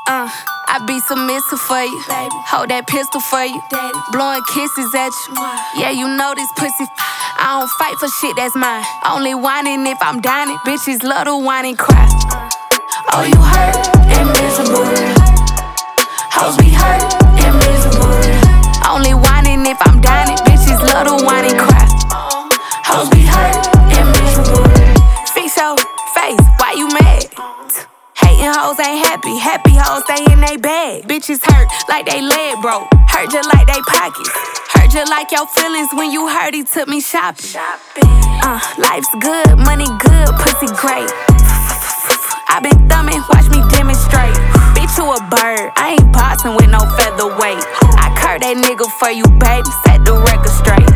I be submissive for you, baby. Hold that pistol for you, daddy. Blowing kisses at you. Yeah, you know this pussy. I don't fight for shit that's mine. Only whining if I'm dining. Bitches love to whine and cry. Oh, you hurt and miserable. Hoes be hurt and miserable. Only whining if I'm dining. Bitches love to whine and cry. Hoes be hurt and miserable. Fix your face, why you mad? Hating hoes ain't happy, happy hoes stay in they bag. Bitches hurt like they leg broke, hurt just like they pockets. Hurt just like your feelings when you heard he took me shopping. Life's good, money good, pussy great. I been thumbing, watch me demonstrate. Bitch, you a bird, I ain't boxing with no featherweight. I curb that nigga for you, baby, set the record straight.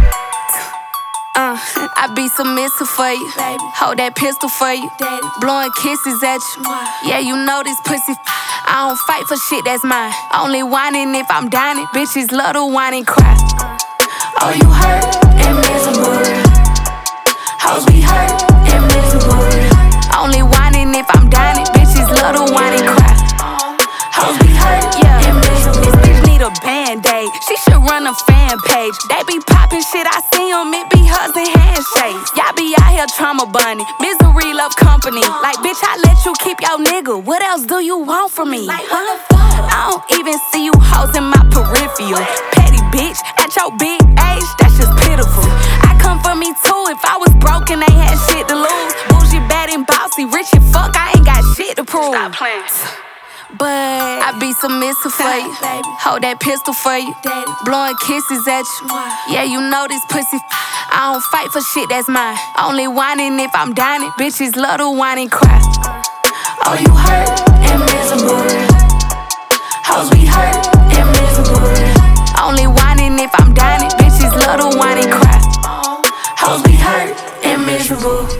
I be submissive for you, baby. Hold that pistol for you, daddy. Blowing kisses at you. Yeah, you know this pussy. I don't fight for shit that's mine. Only whining if I'm dining. Bitches love to whine and cry. Oh, you hurt and miserable. Hoes be hurt and miserable. Only whining if I'm dining. Bitches love to whine and cry. Hoes be hurt and miserable. This bitch need a band-aid. She should run a fan page. They be popping shit, I see them, it be hugs and handshakes. Y'all be out here trauma bunny. Misery love company. Like, bitch, I let you keep your nigga. What else do you want from me? I don't even see you hoes in my peripheral. Petty bitch, at your big age, that's just pitiful. I come for me too, if I was broken, ain't had shit to lose. Bougie, bad and bossy, rich and fuck, I ain't got shit to prove. Stop playing. But I be submissive for you, baby. Hold that pistol for you, daddy. Blowing kisses at you. Yeah, you know this pussy. I don't fight for shit that's mine. Only whining if I'm dining. Bitches love to whine and cry. Oh, you hurt and miserable. Hoes be hurt and miserable. Only whining if I'm dining. Bitches love to whine and cry. Hoes be hurt and miserable.